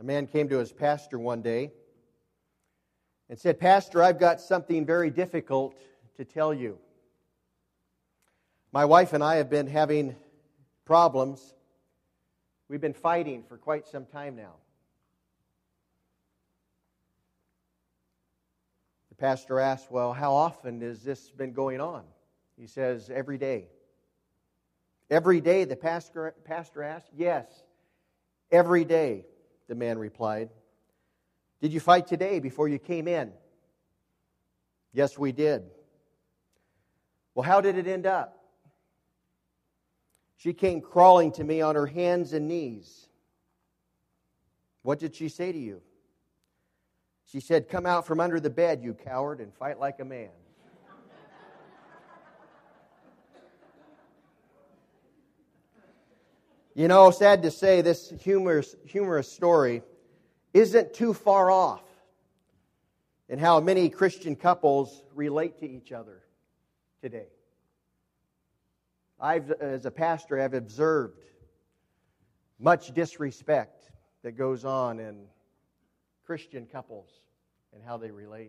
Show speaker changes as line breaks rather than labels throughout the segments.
man came to his pastor one day and said, "Pastor, I've got something very difficult to tell you. My wife and I have been having problems. We've been fighting for quite some time now." The pastor asked, "Well, how often has this been going on?" He says, "Every day." "Every day?" the pastor asked. "Yes, every day," the man replied. "Did you fight today before you came in?" "Yes, we did." "Well, how did it end up?" "She came crawling to me on her hands and knees." "What did she say to you?" "She said, 'Come out from under the bed, you coward, and fight like a man.'" You know, sad to say, this humorous story isn't too far off in how many Christian couples relate to each other today. As a pastor, I've observed much disrespect that goes on in Christian couples and how they relate.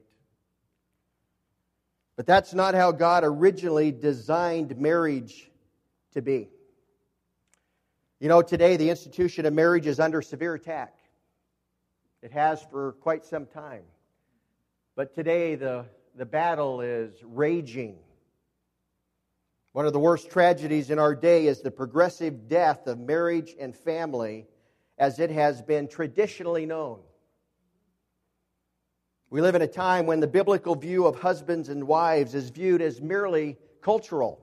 But that's not how God originally designed marriage to be. You know, today the institution of marriage is under severe attack. It has for quite some time. But today the battle is raging. One of the worst tragedies in our day is the progressive death of marriage and family as it has been traditionally known. We live in a time when the biblical view of husbands and wives is viewed as merely cultural.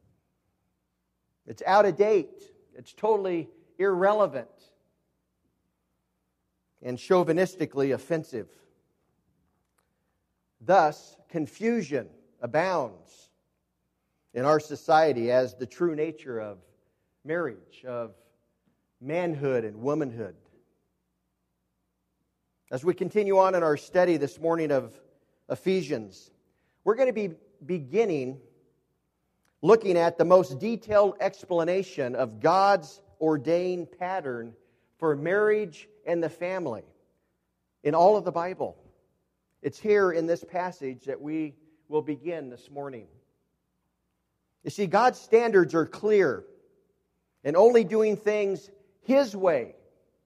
It's out of date. It's totally irrelevant and chauvinistically offensive. Thus, confusion abounds in our society as the true nature of marriage, of manhood and womanhood. As we continue on in our study this morning of Ephesians, we're going to be beginning looking at the most detailed explanation of God's ordained pattern for marriage and the family in all of the Bible. It's here in this passage that we will begin this morning. You see, God's standards are clear, and only doing things His way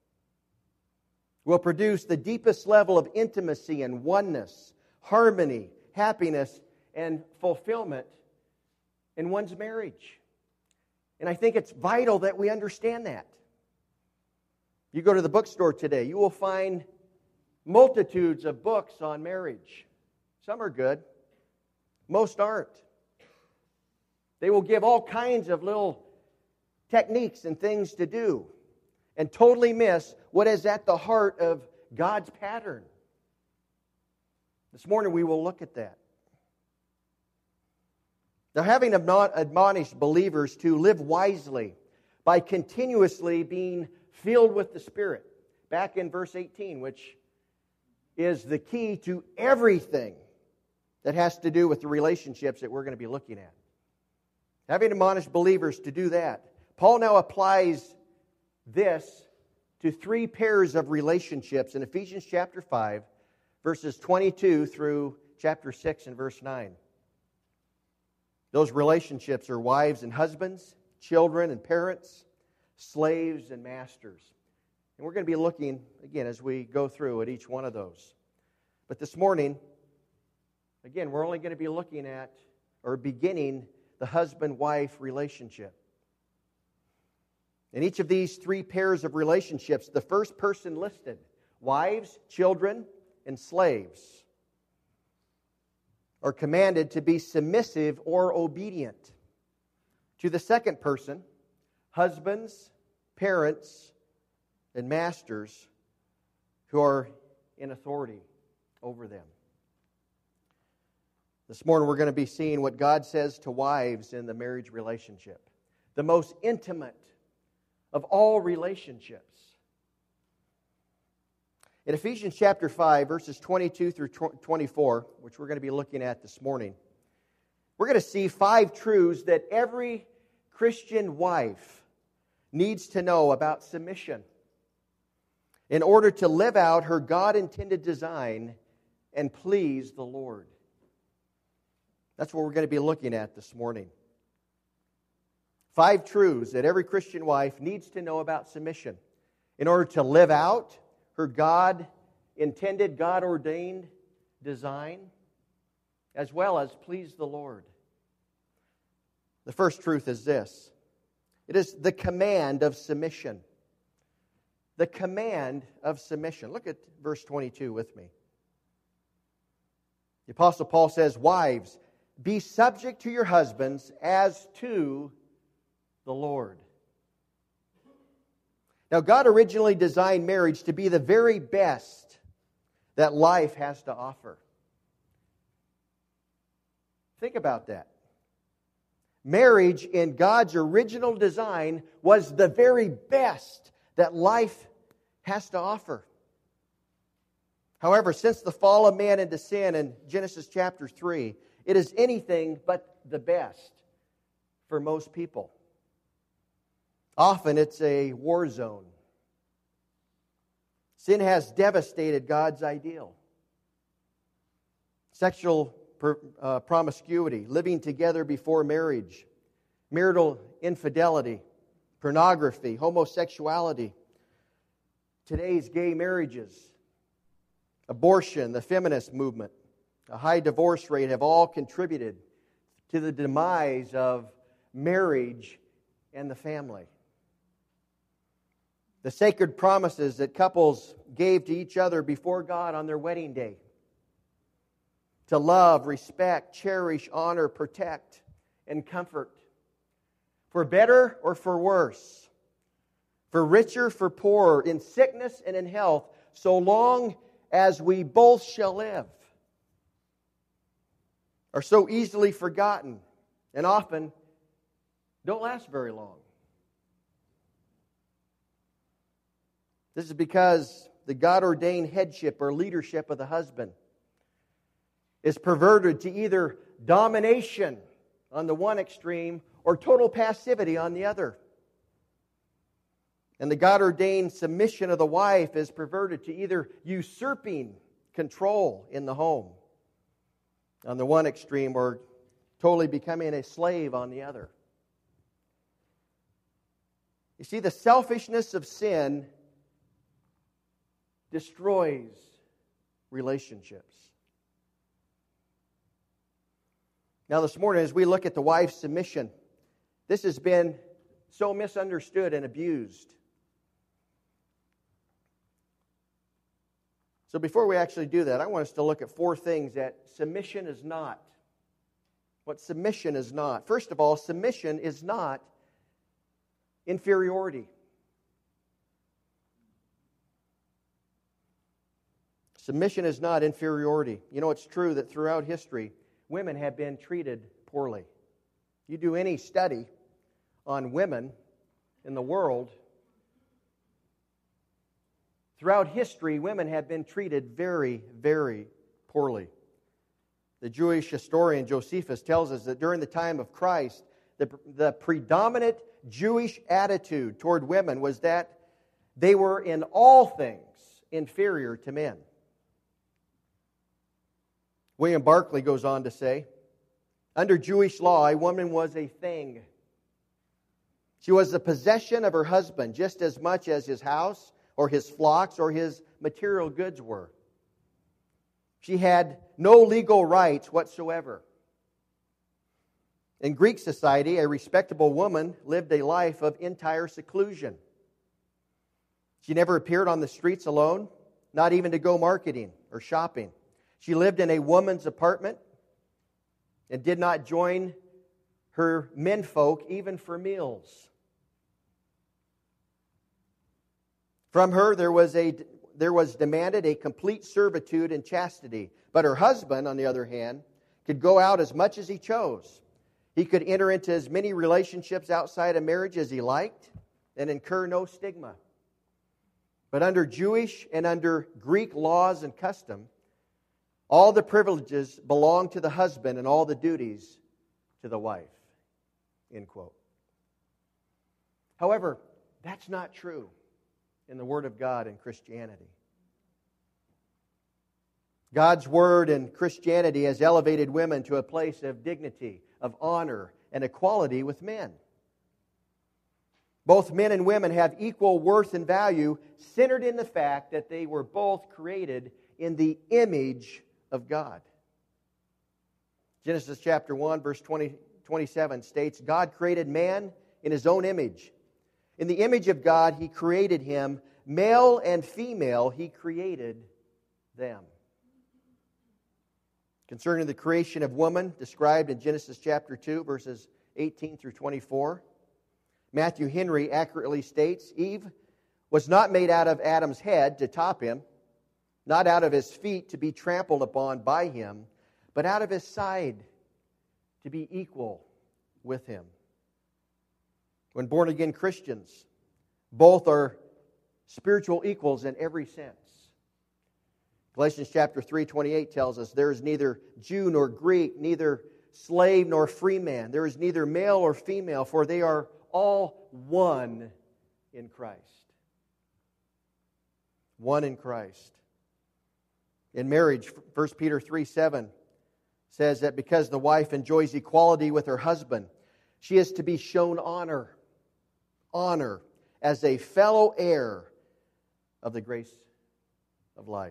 will produce the deepest level of intimacy and oneness, harmony, happiness, and fulfillment in one's marriage. And I think it's vital that we understand that. You go to the bookstore today, you will find multitudes of books on marriage. Some are good. Most aren't. They will give all kinds of little techniques and things to do and totally miss what is at the heart of God's pattern. This morning we will look at that. Now, having admonished believers to live wisely by continuously being filled with the Spirit, back in verse 18, which is the key to everything that has to do with the relationships that we're going to be looking at. Having admonished believers to do that, Paul now applies this to three pairs of relationships in Ephesians chapter 5, verses 22 through chapter 6 and verse 9. Those relationships are wives and husbands, children and parents, slaves and masters. And we're going to be looking, again, as we go through at each one of those. But this morning, again, we're only going to be looking at or beginning the husband-wife relationship. In each of these three pairs of relationships, the first person listed, wives, children, and slaves, are commanded to be submissive or obedient. To the second person, husbands, parents, and masters who are in authority over them. This morning we're going to be seeing what God says to wives in the marriage relationship. The most intimate of all relationships. In Ephesians chapter 5, verses 22 through 24, which we're going to be looking at this morning, we're going to see 5 truths that every Christian wife needs to know about submission. in order to live out her God-intended design and please the Lord. That's what we're going to be looking at this morning. 5 truths that every Christian wife needs to know about submission in order to live out her God-intended, God-ordained design, as well as please the Lord. The first truth is this. It is the command of submission. The command of submission. Look at verse 22 with me. The Apostle Paul says, "Wives, be subject to your husbands as to the Lord." Now, God originally designed marriage to be the very best that life has to offer. Think about that. Marriage in God's original design was the very best that life has to offer. However, since the fall of man into sin in Genesis chapter 3, it is anything but the best for most people. Often it's a war zone. Sin has devastated God's ideal. Sexual promiscuity, living together before marriage, marital infidelity, pornography, homosexuality, today's gay marriages, abortion, the feminist movement, a high divorce rate have all contributed to the demise of marriage and the family. The sacred promises that couples gave to each other before God on their wedding day, to love, respect, cherish, honor, protect, and comfort, for better or for worse, for richer, for poorer, in sickness and in health, so long as we both shall live, are so easily forgotten and often don't last very long. This is because the God-ordained headship or leadership of the husband is perverted to either domination on the one extreme or total passivity on the other. And the God-ordained submission of the wife is perverted to either usurping control in the home on the one extreme or totally becoming a slave on the other. You see, the selfishness of sin destroys relationships. Now this morning, as we look at the wife's submission, this has been so misunderstood and abused. So before we actually do that, I want us to look at 4 things that submission is not. What submission is not. First of all, submission is not inferiority. Submission is not inferiority. You know, it's true that throughout history, women have been treated poorly. You do any study on women in the world, throughout history, women have been treated very, very poorly. The Jewish historian Josephus tells us that during the time of Christ, the predominant Jewish attitude toward women was that they were in all things inferior to men. William Barclay goes on to say, under Jewish law, a woman was a thing. She was the possession of her husband just as much as his house or his flocks or his material goods were. She had no legal rights whatsoever. In Greek society, a respectable woman lived a life of entire seclusion. She never appeared on the streets alone, not even to go marketing or shopping. She lived in a woman's apartment and did not join her menfolk even for meals. From her there was demanded a complete servitude and chastity, but her husband, on the other hand, could go out as much as he chose. He could enter into as many relationships outside of marriage as he liked and incur no stigma. But under Jewish and under Greek laws and custom, all the privileges belong to the husband and all the duties to the wife. End quote. However, that's not true. in the Word of God in Christianity. God's Word in Christianity has elevated women to a place of dignity, of honor, and equality with men. Both men and women have equal worth and value, centered in the fact that they were both created in the image of God. Genesis chapter 1, verse 27 states, God created man in His own image. In the image of God, He created him. Male and female, He created them. Concerning the creation of woman, described in Genesis chapter 2, verses 18 through 24, Matthew Henry accurately states, Eve was not made out of Adam's head to top him, not out of his feet to be trampled upon by him, but out of his side to be equal with him. When born-again Christians, both are spiritual equals in every sense. Galatians chapter 3:28 tells us, there is neither Jew nor Greek, neither slave nor free man. There is neither male or female, for they are all one in Christ. One in Christ. In marriage, 1 Peter 3:7 says that because the wife enjoys equality with her husband, she is to be shown honor as a fellow heir of the grace of life.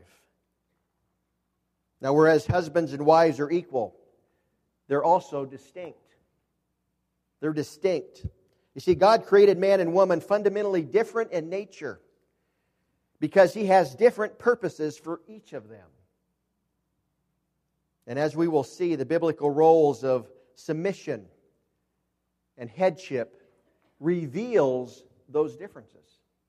Now, whereas husbands and wives are equal, they're also distinct. They're distinct. You see, God created man and woman fundamentally different in nature because He has different purposes for each of them. And as we will see, the biblical roles of submission and headship reveals those differences.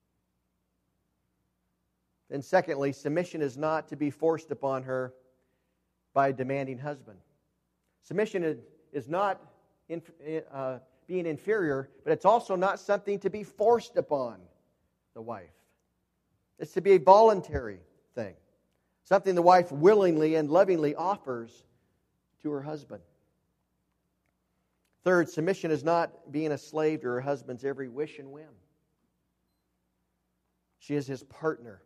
And secondly, submission is not to be forced upon her by a demanding husband. Submission is not being inferior, but it's also not something to be forced upon the wife. It's to be a voluntary thing. Something the wife willingly and lovingly offers to her husband. Third, submission is not being a slave to her husband's every wish and whim. She is his partner.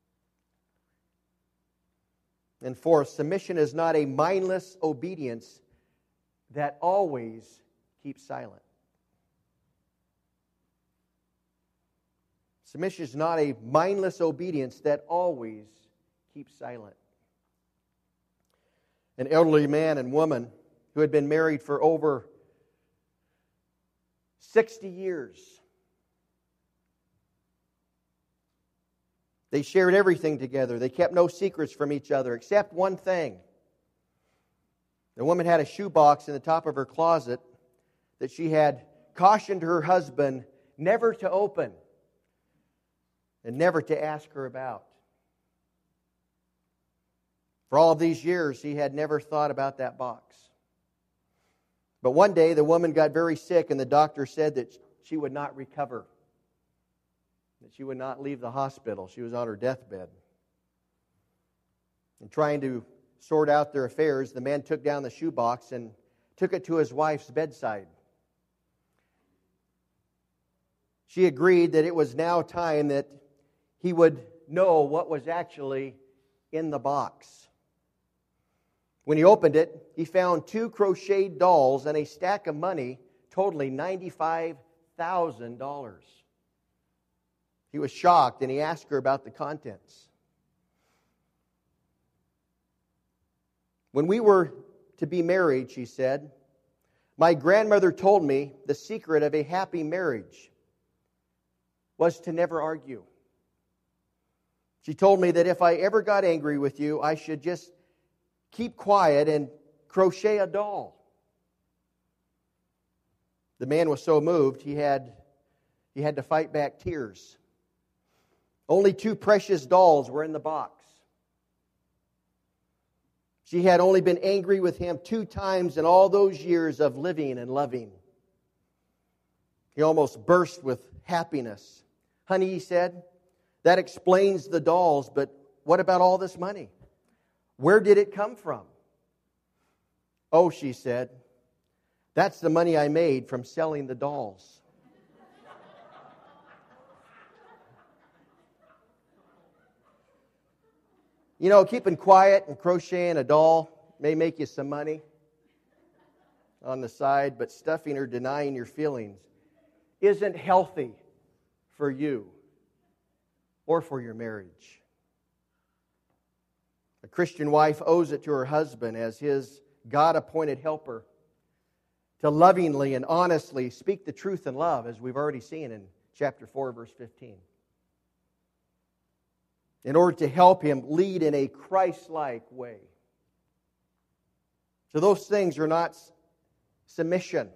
And fourth, submission is not a mindless obedience that always keeps silent. Submission is not a mindless obedience that always keeps silent. An elderly man and woman who had been married for over 60 years. They shared everything together. They kept no secrets from each other except one thing. The woman had a shoebox in the top of her closet that she had cautioned her husband never to open and never to ask her about. For all of these years, he had never thought about that box. But one day, the woman got very sick, and the doctor said that she would not recover, that she would not leave the hospital. She was on her deathbed. And trying to sort out their affairs, the man took down the shoebox and took it to his wife's bedside. She agreed that it was now time that he would know what was actually in the box. When he opened it, he found 2 crocheted dolls and a stack of money totaling $95,000. He was shocked, and he asked her about the contents. When we were to be married, she said, my grandmother told me the secret of a happy marriage was to never argue. She told me that if I ever got angry with you, I should just keep quiet and crochet a doll. The man was so moved, he had to fight back tears. Only 2 precious dolls were in the box. She had only been angry with him 2 times in all those years of living and loving. He almost burst with happiness. Honey, he said, that explains the dolls, but what about all this money? Where did it come from? Oh, she said, that's the money I made from selling the dolls. You know, keeping quiet and crocheting a doll may make you some money on the side, but stuffing or denying your feelings isn't healthy for you or for your marriage. A Christian wife owes it to her husband as his God-appointed helper to lovingly and honestly speak the truth in love, as we've already seen in chapter 4, verse 15. In order to help him lead in a Christ-like way. So those things are not submission.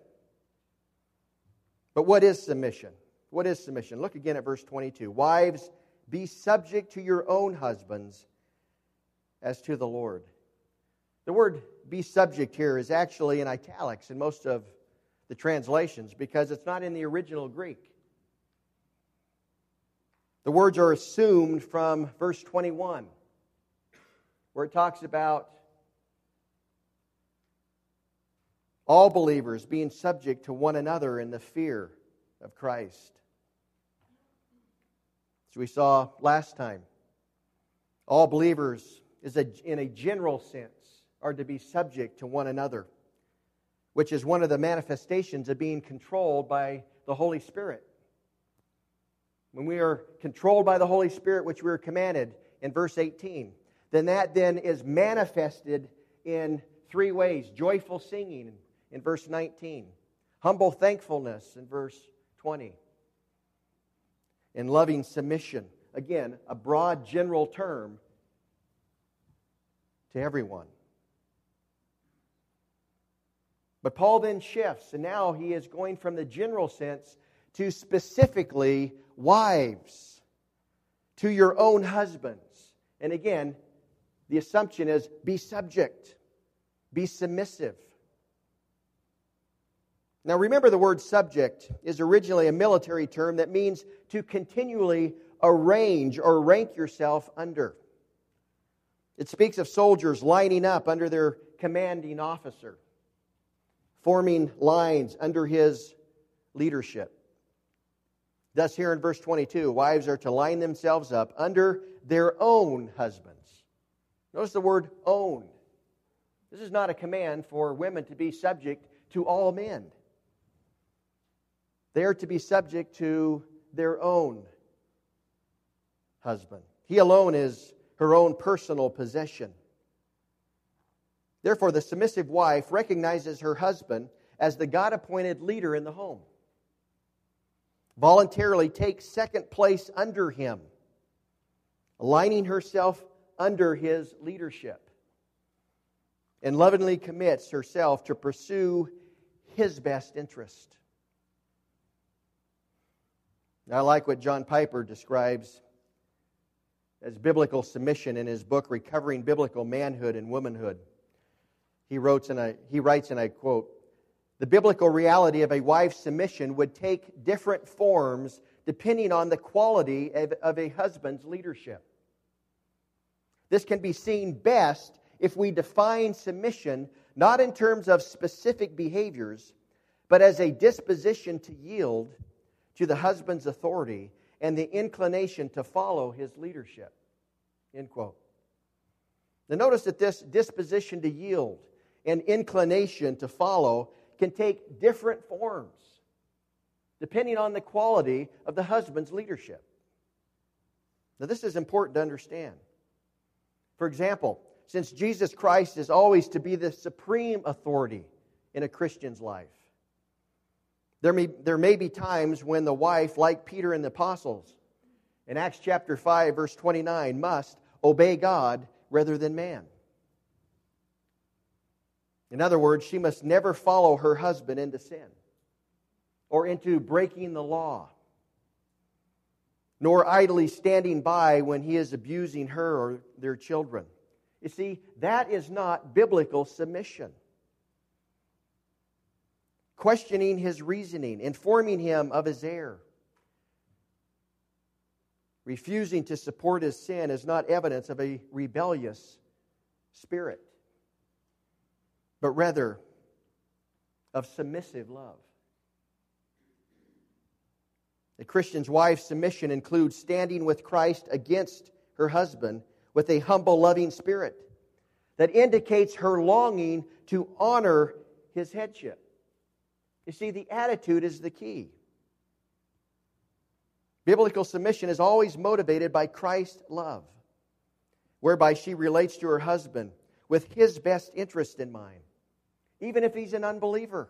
But what is submission? What is submission? Look again at verse 22. Wives, be subject to your own husbands as to the Lord. The word be subject here is actually in italics in most of the translations because it's not in the original Greek. The words are assumed from verse 21, where it talks about all believers being subject to one another in the fear of Christ. As we saw last time, all believers, in a general sense, are to be subject to one another, which is one of the manifestations of being controlled by the Holy Spirit. When we are controlled by the Holy Spirit, which we are commanded in verse 18, then that is manifested in three ways. Joyful singing in verse 19. Humble thankfulness in verse 20. And loving submission. Again, a broad general term to everyone. But Paul then shifts, and now he is going from the general sense to specifically wives, to your own husbands. And again, the assumption is be subject, be submissive. Now remember, the word subject is originally a military term that means to continually arrange or rank yourself under. It speaks of soldiers lining up under their commanding officer, forming lines under his leadership. Thus here in verse 22, wives are to line themselves up under their own husbands. Notice the word own. This is not a command for women to be subject to all men. They are to be subject to their own husband. He alone is her own personal possession. Therefore, the submissive wife recognizes her husband as the God-appointed leader in the home. Voluntarily takes second place under him, aligning herself under his leadership, and lovingly commits herself to pursue his best interest. Now, I like what John Piper describes as biblical submission in his book, Recovering Biblical Manhood and Womanhood. He writes, and I quote, "The biblical reality of a wife's submission would take different forms depending on the quality of a husband's leadership. This can be seen best if we define submission not in terms of specific behaviors, but as a disposition to yield to the husband's authority and the inclination to follow his leadership." End quote. Now notice that this disposition to yield and inclination to follow can take different forms depending on the quality of the husband's leadership. Now this is important to understand. For example, since Jesus Christ is always to be the supreme authority in a Christian's life, there may be times when the wife, like Peter and the apostles, in Acts chapter 5, verse 29, must obey God rather than man. In other words, she must never follow her husband into sin or into breaking the law, nor idly standing by when he is abusing her or their children. You see, that is not biblical submission. Questioning his reasoning, informing him of his error, refusing to support his sin is not evidence of a rebellious spirit, but rather of submissive love. A Christian's wife's submission includes standing with Christ against her husband with a humble, loving spirit that indicates her longing to honor his headship. You see, the attitude is the key. Biblical submission is always motivated by Christ's love, whereby she relates to her husband with his best interest in mind, even if he's an unbeliever.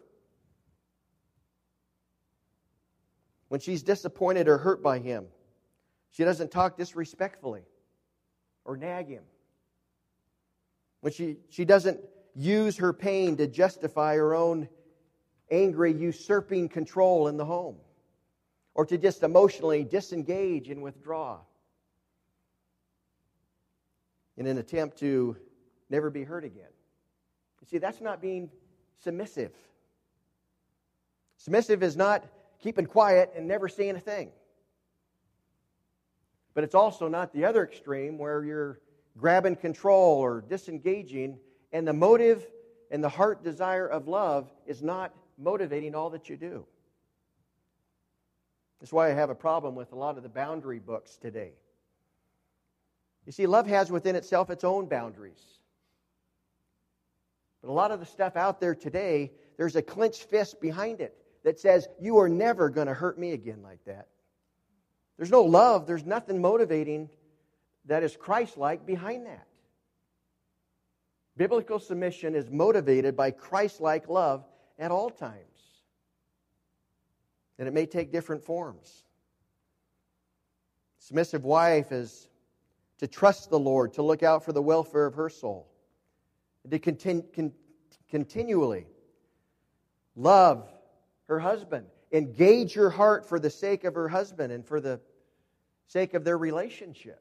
When she's disappointed or hurt by him, she doesn't talk disrespectfully or nag him. When she doesn't use her pain to justify her own angry, usurping control in the home, or to just emotionally disengage and withdraw in an attempt to never be hurt again. You see, that's not being submissive. Submissive is not keeping quiet and never saying a thing. But it's also not the other extreme where you're grabbing control or disengaging, and the motive and the heart desire of love is not motivating all that you do. That's why I have a problem with a lot of the boundary books today. You see, love has within itself its own boundaries. But a lot of the stuff out there today, there's a clenched fist behind it that says, you are never going to hurt me again like that. There's no love, there's nothing motivating that is Christ-like behind that. Biblical submission is motivated by Christ-like love at all times. And it may take different forms. Submissive wife is to trust the Lord, to look out for the welfare of her soul, to continually love her husband, engage her heart for the sake of her husband and for the sake of their relationship.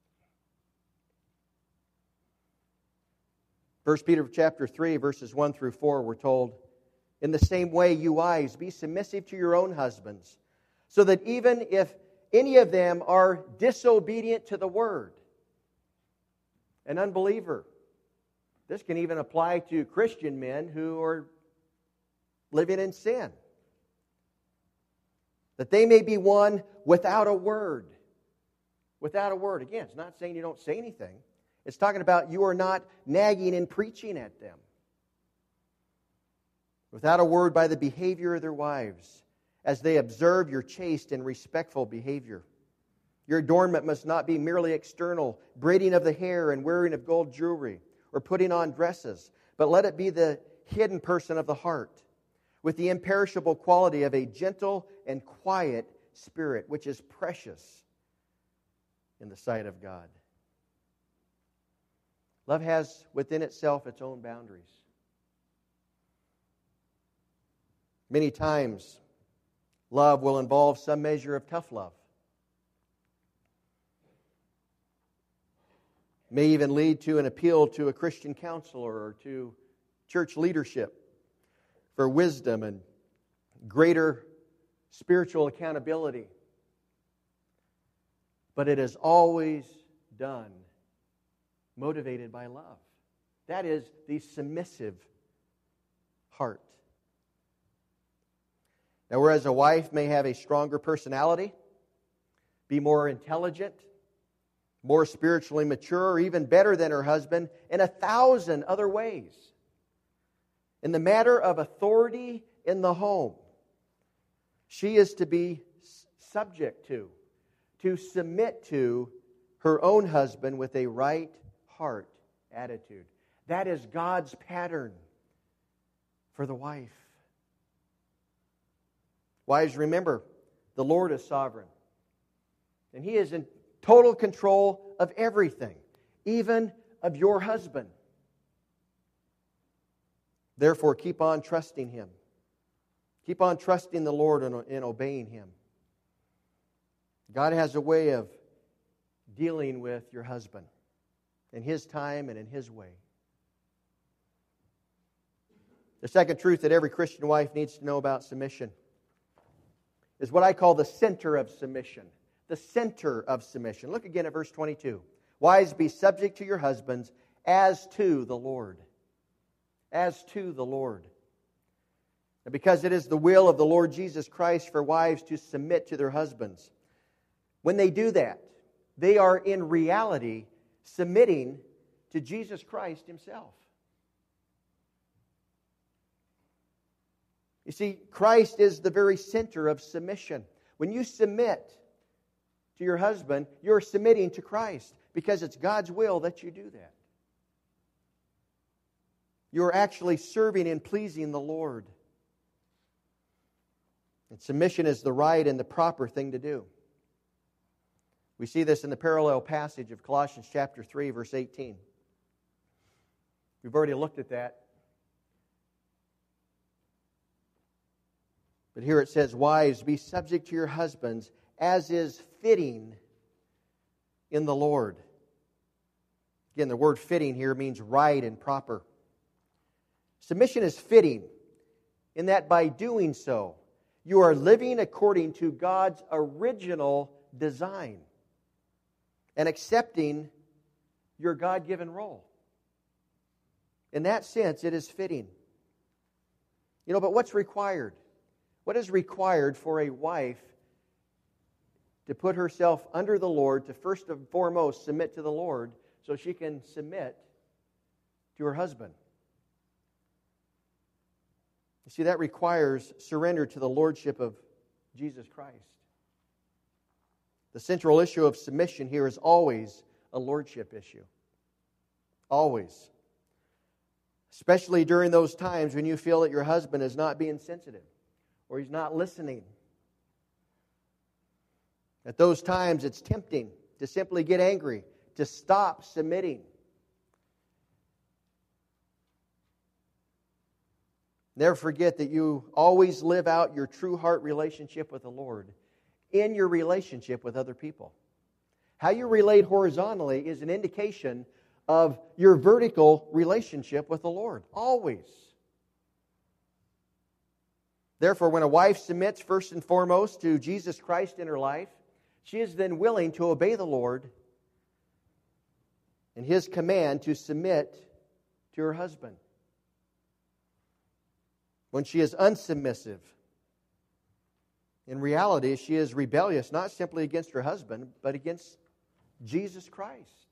1 Peter chapter 3, verses 1 through 4, we're told, in the same way, you wives, be submissive to your own husbands, so that even if any of them are disobedient to the word, an unbeliever, this can even apply to Christian men who are living in sin, that they may be won without a word. Without a word. Again, it's not saying you don't say anything. It's talking about you are not nagging and preaching at them. Without a word by the behavior of their wives, as they observe your chaste and respectful behavior. Your adornment must not be merely external, braiding of the hair and wearing of gold jewelry, or putting on dresses, but let it be the hidden person of the heart, with the imperishable quality of a gentle and quiet spirit, which is precious in the sight of God. Love has within itself its own boundaries. Many times, love will involve some measure of tough love. It may even lead to an appeal to a Christian counselor or to church leadership for wisdom and greater spiritual accountability. But it is always done motivated by love. That is the submissive heart. Now, whereas a wife may have a stronger personality, be more intelligent, more spiritually mature, or even better than her husband in 1,000 other ways, in the matter of authority in the home, she is to be subject to submit to her own husband with a right heart attitude. That is God's pattern for the wife. Wives, remember, the Lord is sovereign. And He is in total control of everything, even of your husband. Therefore, keep on trusting Him. Keep on trusting the Lord and obeying Him. God has a way of dealing with your husband in His time and in His way. The second truth that every Christian wife needs to know about submission is what I call the center of submission. The center of submission. Look again at verse 22. Wives, be subject to your husbands as to the Lord. As to the Lord. And because it is the will of the Lord Jesus Christ for wives to submit to their husbands. When they do that, they are in reality submitting to Jesus Christ Himself. You see, Christ is the very center of submission. When you submit to your husband, you're submitting to Christ because it's God's will that you do that. You're actually serving and pleasing the Lord. And submission is the right and the proper thing to do. We see this in the parallel passage of Colossians chapter 3, verse 18. We've already looked at that. But here it says, "Wives, be subject to your husbands, as is fitting in the Lord." Again, the word fitting here means right and proper. Submission is fitting in that by doing so, you are living according to God's original design and accepting your God-given role. In that sense, it is fitting. But what's required? What is required for a wife to put herself under the Lord, to first and foremost submit to the Lord so she can submit to her husband? You see, that requires surrender to the lordship of Jesus Christ. The central issue of submission here is always a lordship issue. Always. Especially during those times when you feel that your husband is not being sensitive or he's not listening. At those times, it's tempting to simply get angry, to stop submitting. Never forget that you always live out your true heart relationship with the Lord in your relationship with other people. How you relate horizontally is an indication of your vertical relationship with the Lord. Always. Therefore, when a wife submits first and foremost to Jesus Christ in her life, she is then willing to obey the Lord and His command to submit to her husband. When she is unsubmissive, in reality, she is rebellious, not simply against her husband, but against Jesus Christ.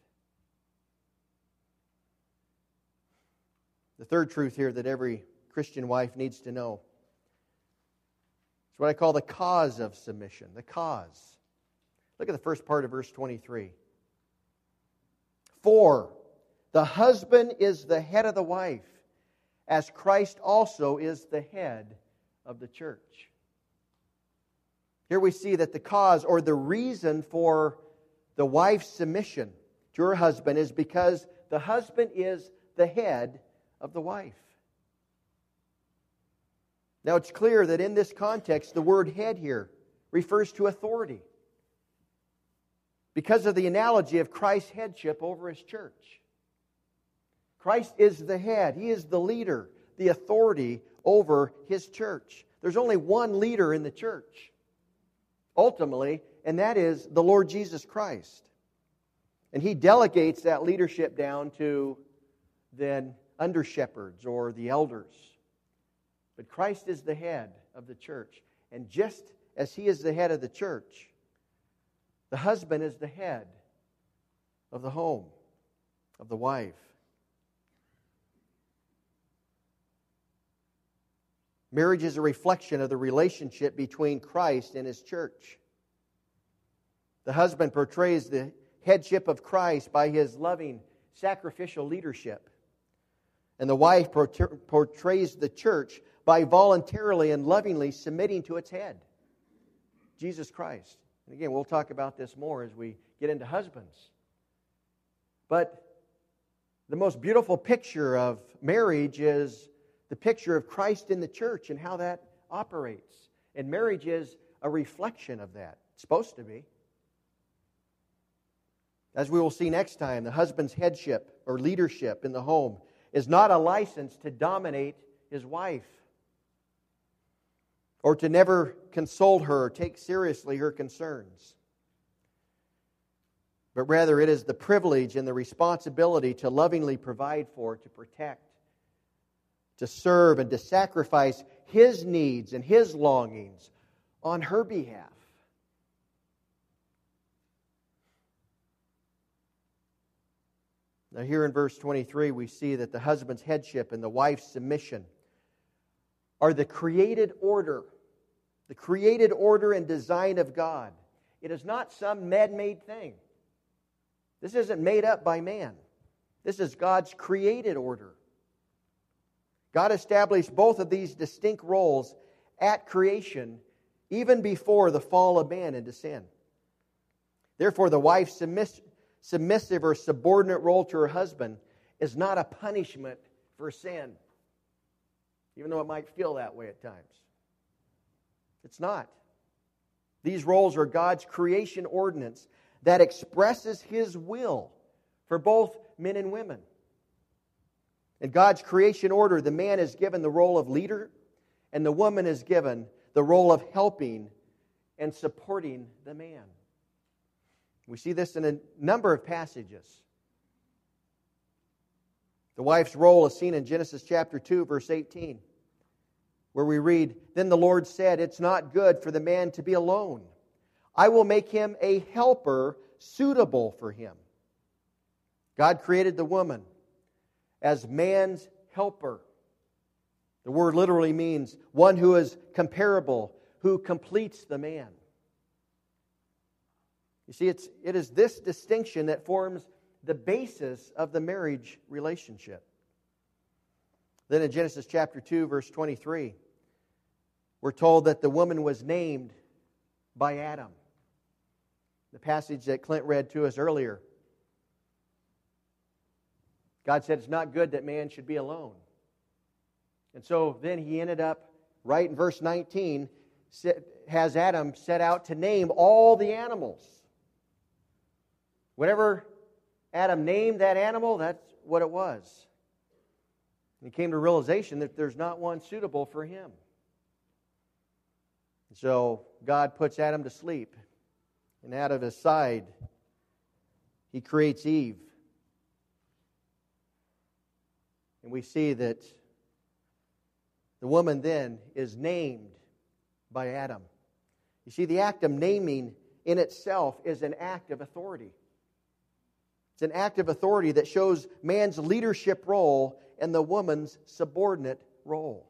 The third truth here that every Christian wife needs to know is what I call the cause of submission. The cause. Look at the first part of verse 23. For the husband is the head of the wife, as Christ also is the head of the church. Here we see that the cause or the reason for the wife's submission to her husband is because the husband is the head of the wife. Now it's clear that in this context, the word head here refers to authority because of the analogy of Christ's headship over His church. Christ is the head. He is the leader, the authority over His church. There's only one leader in the church, ultimately, and that is the Lord Jesus Christ. And He delegates that leadership down to then under-shepherds or the elders. But Christ is the head of the church. And just as He is the head of the church, the husband is the head of the home, of the wife. Marriage is a reflection of the relationship between Christ and His church. The husband portrays the headship of Christ by his loving, sacrificial leadership. And the wife portrays the church by voluntarily and lovingly submitting to its head, Jesus Christ. And again, we'll talk about this more as we get into husbands. But the most beautiful picture of marriage is the picture of Christ in the church and how that operates. And marriage is a reflection of that. It's supposed to be. As we will see next time, the husband's headship or leadership in the home is not a license to dominate his wife or to never console her or take seriously her concerns. But rather it is the privilege and the responsibility to lovingly provide for, to protect, to serve, and to sacrifice his needs and his longings on her behalf. Now here in verse 23, we see that the husband's headship and the wife's submission are the created order and design of God. It is not some man-made thing. This isn't made up by man. This is God's created order. God established both of these distinct roles at creation, even before the fall of man into sin. Therefore, the wife's submissive or subordinate role to her husband is not a punishment for sin, even though it might feel that way at times. It's not. These roles are God's creation ordinance that expresses His will for both men and women. In God's creation order, the man is given the role of leader, and the woman is given the role of helping and supporting the man. We see this in a number of passages. The wife's role is seen in Genesis chapter 2, verse 18, where we read, "Then the Lord said, 'It's not good for the man to be alone. I will make him a helper suitable for him.'" God created the woman as man's helper. The word literally means one who is comparable, who completes the man. You see, it is this distinction that forms the basis of the marriage relationship. Then in Genesis chapter 2, verse 23, we're told that the woman was named by Adam. The passage that Clint read to us earlier. God said it's not good that man should be alone. And so then He ended up, right in verse 19, has Adam set out to name all the animals. Whatever Adam named that animal, that's what it was. And he came to realization that there's not one suitable for him. So God puts Adam to sleep. And out of his side, He creates Eve. And we see that the woman then is named by Adam. You see, the act of naming in itself is an act of authority. It's an act of authority that shows man's leadership role and the woman's subordinate role.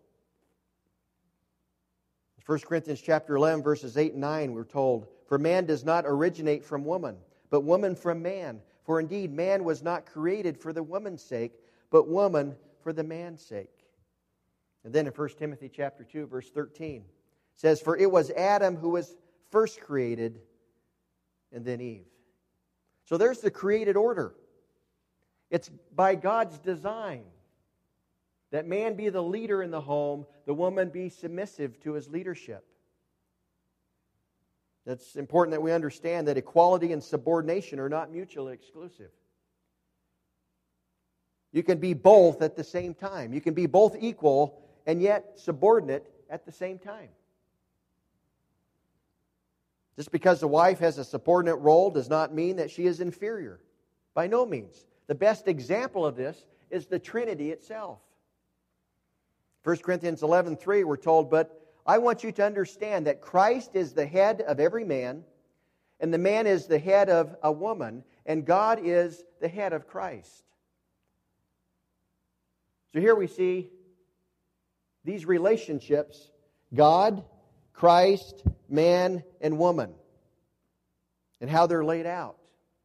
In 1 Corinthians chapter 11, verses 8 and 9, we're told, "For man does not originate from woman, but woman from man. For indeed, man was not created for the woman's sake, but woman for the man's sake." And then in 1 Timothy chapter 2, verse 13, it says, "For it was Adam who was first created, and then Eve." So there's the created order. It's by God's design that man be the leader in the home, the woman be submissive to his leadership. It's important that we understand that equality and subordination are not mutually exclusive. You can be both at the same time. You can be both equal and yet subordinate at the same time. Just because the wife has a subordinate role does not mean that she is inferior. By no means. The best example of this is the Trinity itself. 1 Corinthians 11:3, we're told, "But I want you to understand that Christ is the head of every man, and the man is the head of a woman, and God is the head of Christ." So here we see these relationships: God, Christ, man, and woman, and how they're laid out.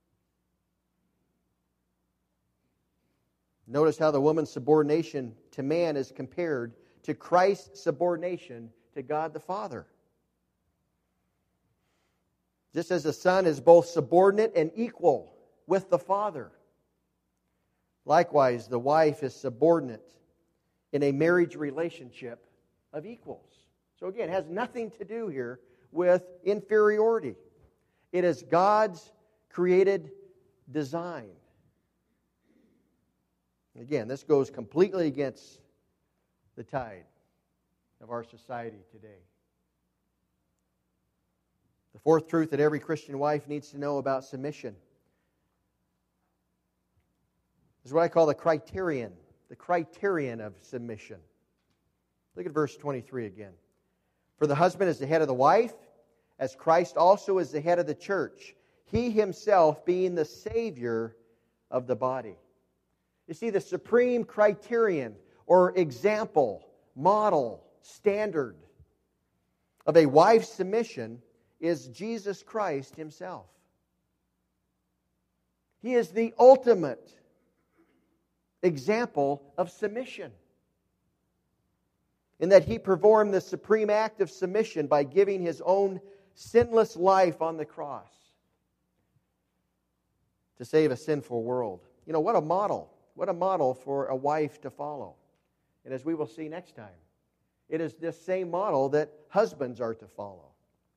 Notice how the woman's subordination to man is compared to Christ's subordination to God the Father. Just as the Son is both subordinate and equal with the Father, likewise the wife is subordinate in a marriage relationship of equals. So again, it has nothing to do here with inferiority. It is God's created design. Again, this goes completely against the tide of our society today. The fourth truth that every Christian wife needs to know about submission is what I call the criterion of submission. Look at verse 23 again. "For the husband is the head of the wife, as Christ also is the head of the church, He Himself being the Savior of the body." You see, the supreme criterion or example, model, standard of a wife's submission is Jesus Christ Himself. He is the ultimate example of submission, in that He performed the supreme act of submission by giving His own sinless life on the cross to save a sinful world. You know, what a model. What a model for a wife to follow. And as we will see next time, it is this same model that husbands are to follow.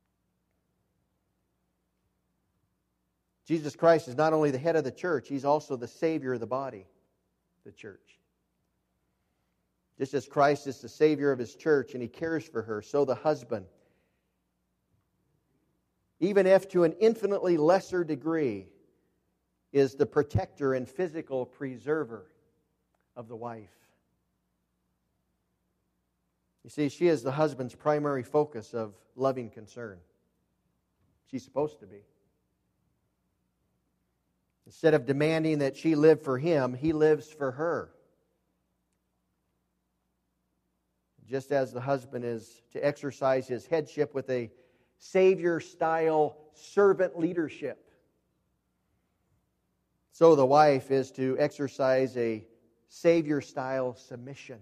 Jesus Christ is not only the head of the church, He's also the Savior of the body, the church. Just as Christ is the Savior of His church and He cares for her, so the husband, even if to an infinitely lesser degree, is the protector and physical preserver of the wife. You see, she is the husband's primary focus of loving concern. She's supposed to be. Instead of demanding that she live for him, he lives for her. Just as the husband is to exercise his headship with a Savior-style servant leadership, so the wife is to exercise a Savior-style submission.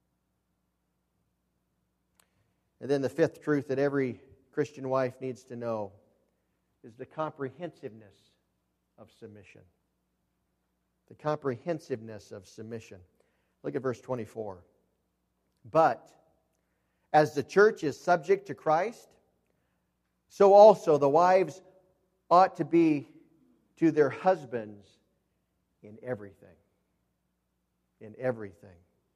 And then the fifth truth that every Christian wife needs to know is the comprehensiveness of submission. The comprehensiveness of submission. Look at verse 24. But as the church is subject to Christ, so also the wives ought to be to their husbands in everything. In everything.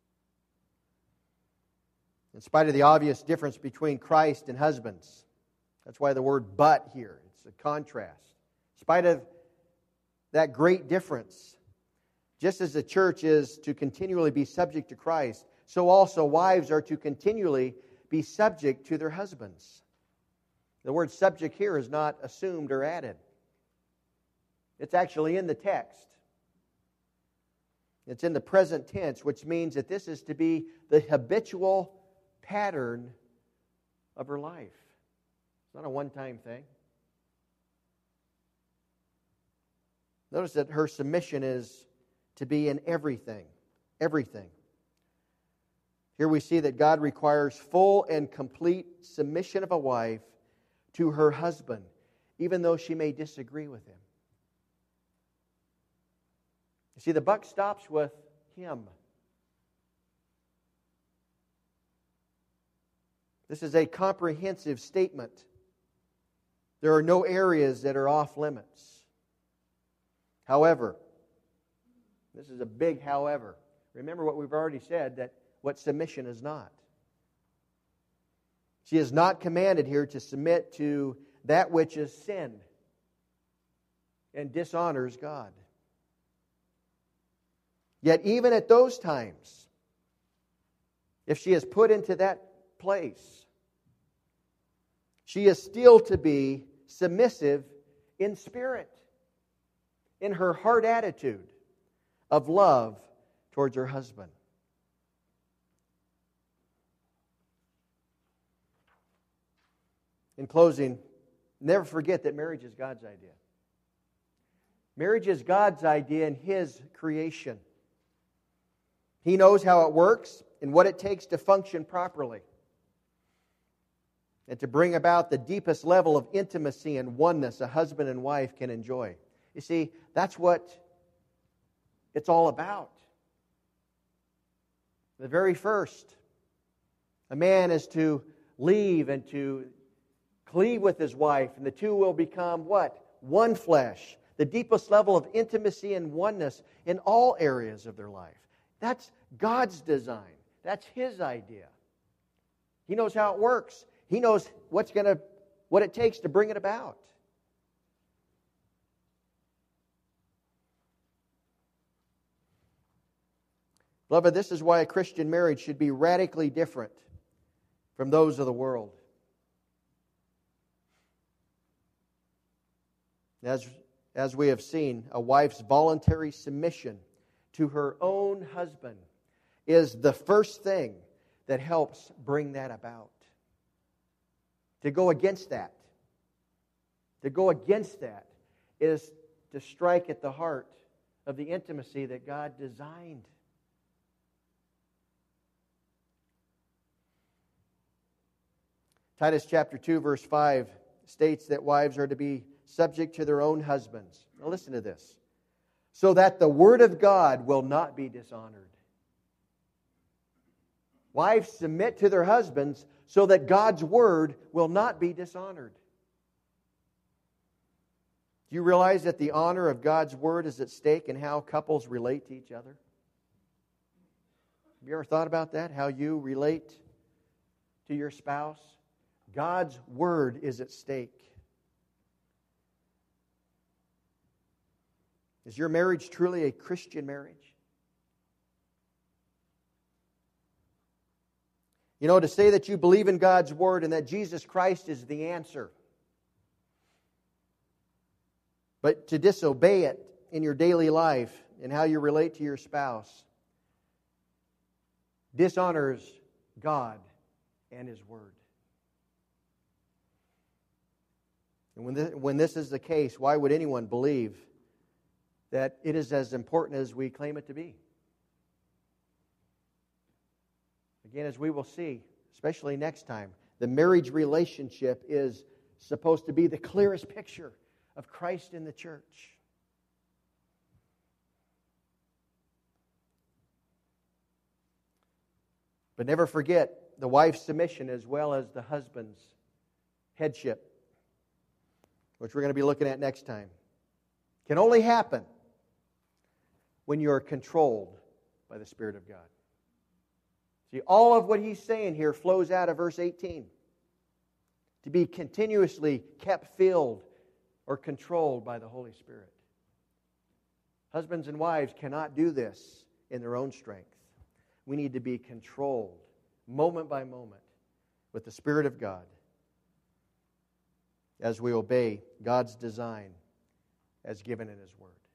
In spite of the obvious difference between Christ and husbands. That's why the word but here. It's a contrast. In spite of that great difference, just as the church is to continually be subject to Christ, so also wives are to continually be subject to their husbands. The word subject here is not assumed or added. It's actually in the text. It's in the present tense, which means that this is to be the habitual pattern of her life. It's not a one-time thing. Notice that her submission is to be in everything. Everything. Here we see that God requires full and complete submission of a wife to her husband, even though she may disagree with him. You see, the buck stops with him. This is a comprehensive statement. There are no areas that are off limits. However, this is a big however. Remember what we've already said, that what submission is not. She is not commanded here to submit to that which is sin and dishonors God. Yet even at those times, if she is put into that place, she is still to be submissive in spirit, in her heart attitude of love towards her husband. In closing, never forget that marriage is God's idea. Marriage is God's idea and His creation. He knows how it works and what it takes to function properly and to bring about the deepest level of intimacy and oneness a husband and wife can enjoy. You see, that's what it's all about. The very first, a man is to leave and to cleave with his wife, and the two will become what? One flesh. The deepest level of intimacy and oneness in all areas of their life. That's God's design. That's His idea. He knows how it works. He knows what it takes to bring it about. Beloved, this is why a Christian marriage should be radically different from those of the world. As we have seen, a wife's voluntary submission to her own husband is the first thing that helps bring that about. To go against that is to strike at the heart of the intimacy that God designed. Titus chapter 2, verse 5 states that wives are to be subject to their own husbands. Now listen to this. So that the word of God will not be dishonored. Wives, submit to their husbands so that God's word will not be dishonored. Do you realize that the honor of God's word is at stake in how couples relate to each other? Have you ever thought about that? How you relate to your spouse? God's word is at stake. Is your marriage truly a Christian marriage? You know, to say that you believe in God's word and that Jesus Christ is the answer, but to disobey it in your daily life and how you relate to your spouse dishonors God and His word. And when this is the case, why would anyone believe that it is as important as we claim it to be? Again, as we will see, especially next time, the marriage relationship is supposed to be the clearest picture of Christ in the church. But never forget the wife's submission as well as the husband's headship, which we're going to be looking at next time, can only happen when you are controlled by the Spirit of God. See, all of what he's saying here flows out of verse 18. To be continuously kept filled or controlled by the Holy Spirit. Husbands and wives cannot do this in their own strength. We need to be controlled moment by moment with the Spirit of God as we obey God's design as given in His Word.